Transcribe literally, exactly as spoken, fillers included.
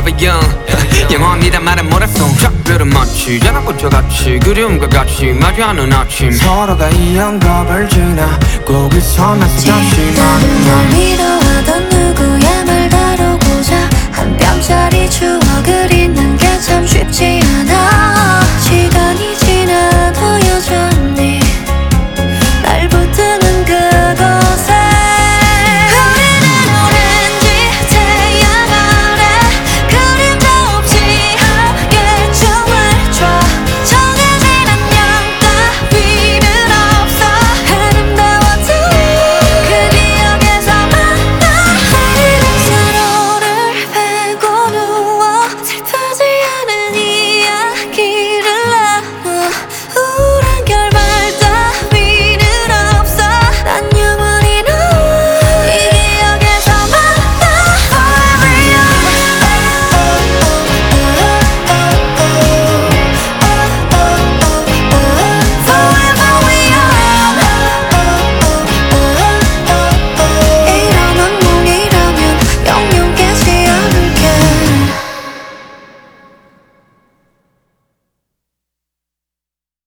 forever young 영원이란 말은 뭐랬어 작별은 마치 자라고저 같이 그리움과 같이 마주하는 아침 서로가 이 영겁을 지나 거기서 나서 다시 나는 널 만나 위로하던 누구의 말 다루고자 한 뼘짜리 추억을 잊는 게 참 쉽지